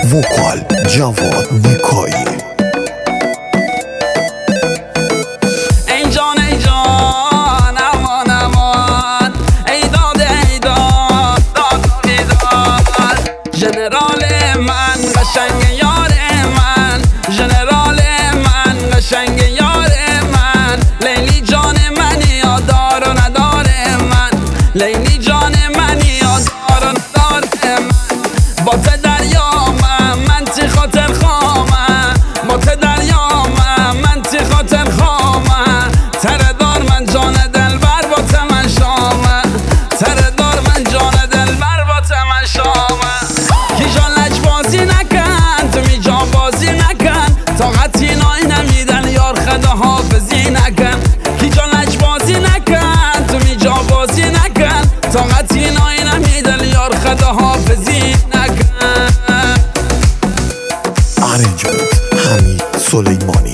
وکال جواد نیکایی. ای جان ای جان امان امان، ای داد ای داد داد بیداد، ژنرال من قشنگ یار من، ژنرال من قشنگ یار من، لیلی جان منی یادار و ندار من، لیلی جان منی یادار و ندار من، با ته دریا من تی خاطر خامه، با ته دریا من تی خاطر خامه، تردار من جان دلبر با ته من شامه، تردار من جان دلبر با ته من شامه. کی جان لج بازی نکن تو می جان بازی نکن، طاقتی نای نمیدن یار خدا حافظی نکن، کی جان لج بازی نکن تو می جان بازی نکن، طاقتی نای نمیدن یار خدا حافظی نکن. ارنجمنت حمید سلیمانی.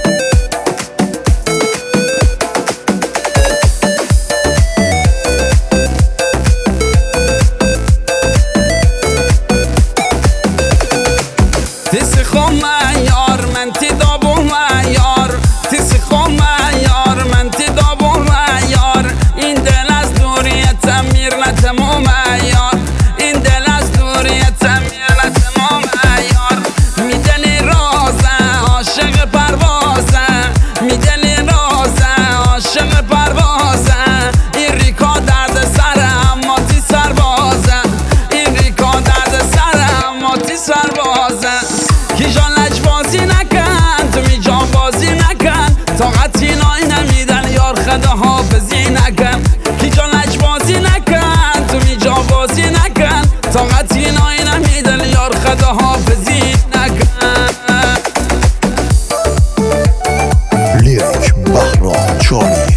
تیسی خومه یار من تی دابومه یار، تیسی خومه یار من تی دابومه یار، این دل از دوریت میر نتمومه یار، این دل از دوریت میر نتمومه یار، میدلی رازه عاشق پروازه، میدلی رازه عاشق پروازه، این ریکا درد سره اما تی سربازه، این ریکا درد سره اما تی سربازه. کی جان لج بازی نکن تو می جان بازی نکن، طاقتی نای نمیدن یار خدا حافظی نکن، کی جان لج بازی نکن تو می جان بازی نکن، طاقتی نای نمیدن یار خدا حافظی نکن. لیریک بهرام چانی.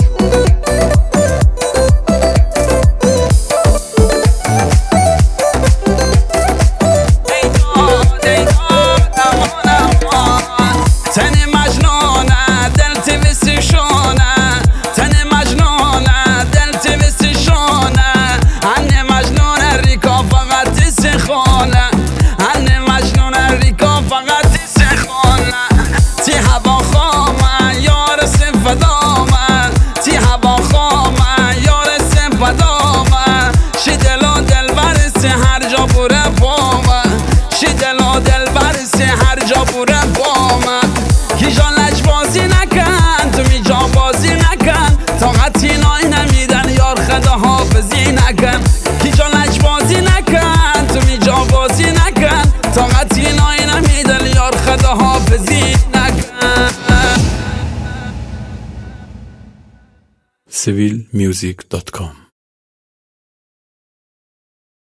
تن مجنونه دل تویسی شونه، تن مجنونه دل تویسی شونه، هن مجنونه ریکا فقط تیسی خونه، هن مجنونه ریکا فقط تیسی خونه، تی هوا خامه یار سفدامه، تی هوا خامه یار سفدامه، شی دل و دل برسی هر جا بوره بامه، شی دل و دل برسی هر جا بوره بامه. کی جان لج بازی نکن تو می جان بازی نکن، طاقتی نای نمیدن یار خدا حافظی نکن، کی جان لج بازی نکن تو می جان بازی نکن، طاقتی نای نمیدن یار خدا حافظی نکن. civilmusic.com